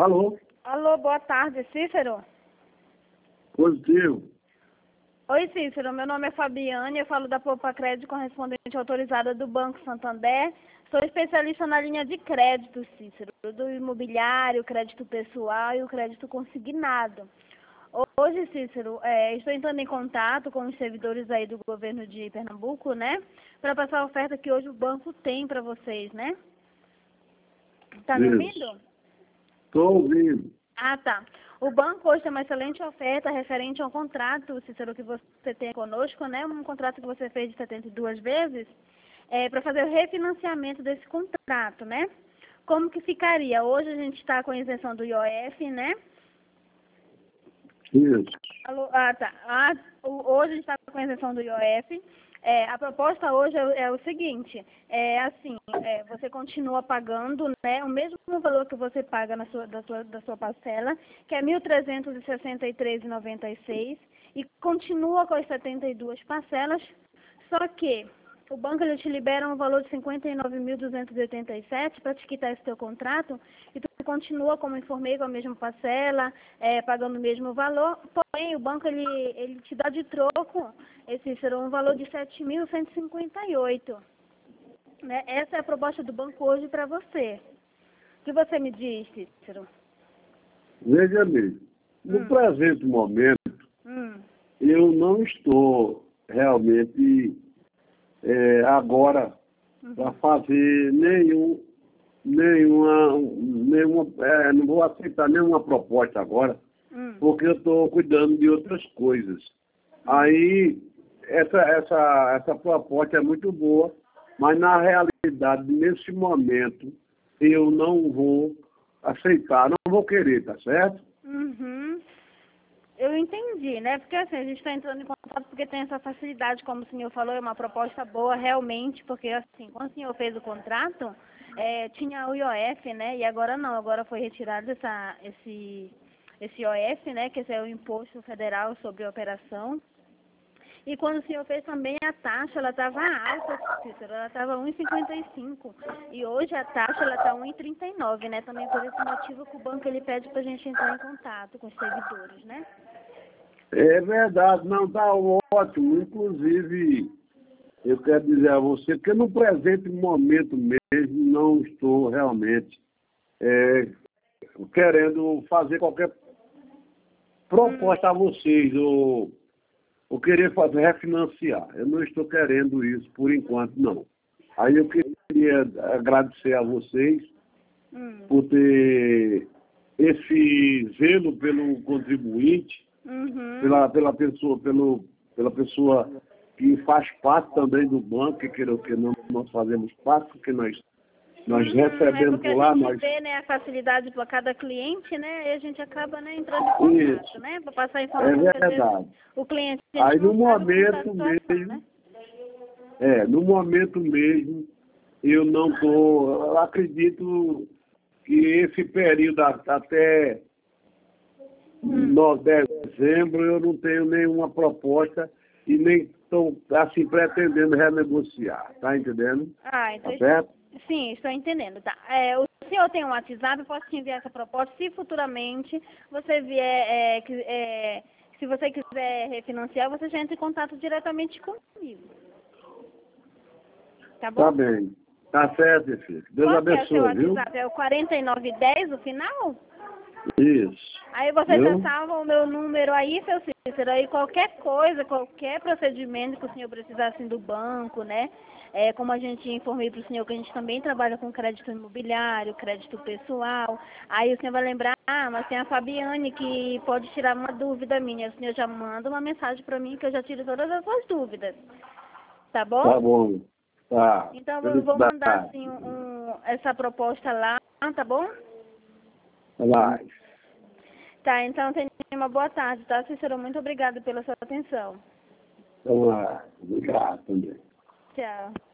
Alô? Alô, boa tarde, Cícero. Positivo. Oi, Cícero, meu nome é Fabiane, eu falo da Poupa Crédito, correspondente autorizada do Banco Santander. Sou especialista na linha de crédito, Cícero, do imobiliário, crédito pessoal e o crédito consignado. Hoje, Cícero, estou entrando em contato com os servidores aí do governo de Pernambuco, né? Para passar a oferta que hoje o banco tem para vocês, né? Tá me ouvindo? Estou ouvindo. Ah, tá. O banco hoje tem uma excelente oferta referente ao contrato, Cícero, que você tem conosco, né? Um contrato que você fez de 72 vezes, para fazer o refinanciamento desse contrato, né? Como que ficaria? Hoje a gente está com a isenção do IOF, né? Isso. Alô, tá. Hoje a gente está com a isenção do IOF. A proposta hoje é o seguinte, você continua pagando, né, o mesmo valor que você paga da sua parcela, que é R$ 1.363,96, e continua com as 72 parcelas, só que o banco ele te libera um valor de R$ 59.287 para te quitar esse teu contrato, e tu continua, como informei, com a mesma parcela, pagando o mesmo valor, porém o banco ele te dá de troco, esse será um valor de R$ 7.158. Né? Essa é a proposta do banco hoje para você. O que você me diz, Cícero? Veja bem, no presente momento, eu não estou realmente agora para fazer não vou aceitar nenhuma proposta agora, porque eu estou cuidando de outras coisas. Aí, essa proposta é muito boa, mas na realidade, nesse momento, eu não vou aceitar, não vou querer, tá certo? Eu entendi, né? Porque assim, a gente está entrando em contato porque tem essa facilidade, como o senhor falou, é uma proposta boa realmente, porque assim, quando o senhor fez o contrato, tinha o IOF, né? E agora não, agora foi retirado esse IOF, né? Que esse é o Imposto Federal sobre a Operação. E quando o senhor fez também a taxa, ela estava alta, Cícero, ela estava 1,55. E hoje a taxa ela está 1,39, né? Também por esse motivo que o banco ele pede para a gente entrar em contato com os servidores, né? É verdade, não, está ótimo. Inclusive, eu quero dizer a você que no presente momento mesmo não estou realmente querendo fazer qualquer proposta a vocês ou querer fazer refinanciar. Eu não estou querendo isso por enquanto, não. Aí eu queria agradecer a vocês por ter esse zelo pelo contribuinte, pela pessoa que faz parte também do banco, que queira ou que não, nós fazemos parte, porque nós recebemos por lá. A gente vê, né, a facilidade para cada cliente, né, e a gente acaba, né, entrando em contato, né, para passar a informação. É verdade. O cliente aí no momento mesmo, no momento mesmo, eu não estou, eu acredito que esse período até dezembro eu não tenho nenhuma proposta e nem estou assim pretendendo renegociar, tá entendendo? Então tá certo? Sim, estou entendendo, tá. O senhor tem um WhatsApp, eu posso te enviar essa proposta, se futuramente você vier, se você quiser refinanciar, você já entra em contato diretamente comigo. Tá bom? Tá bem. Tá certo, filho. Deus abençoe, Qual é o seu viu? WhatsApp? É o 4910 o final? Isso. Aí você já salva o meu número aí, seu Cícero, aí qualquer coisa, qualquer procedimento que o senhor precisar assim, do banco, né? Como a gente informei para o senhor que a gente também trabalha com crédito imobiliário, crédito pessoal. Aí o senhor vai lembrar, mas tem a Fabiane que pode tirar uma dúvida minha. O senhor já manda uma mensagem para mim que eu já tiro todas as suas dúvidas. Tá bom? Tá bom. Tá. Então eu vou mandar assim, essa proposta lá, tá bom? Vai. Tá, então tenha uma boa tarde, tá, Cícero? Muito obrigada pela sua atenção. Então, obrigado também. Tchau.